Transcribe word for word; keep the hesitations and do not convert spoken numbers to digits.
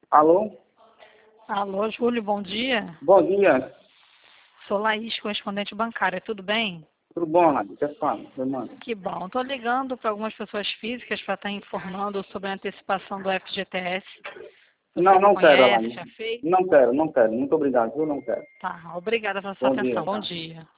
Alô? Alô, Júlio, bom dia. Bom dia. Sou Laís, correspondente bancária, tudo bem? Tudo bom, Nádia? Que fala? Demanda. Que bom. Estou ligando para algumas pessoas físicas para estar informando sobre a antecipação do F G T S. Você Não, não quero, conhece, Alain. já fez? Não quero, não quero. Muito obrigado, eu não quero. Tá, obrigada pela sua Bom atenção. dia, Bom tá? dia.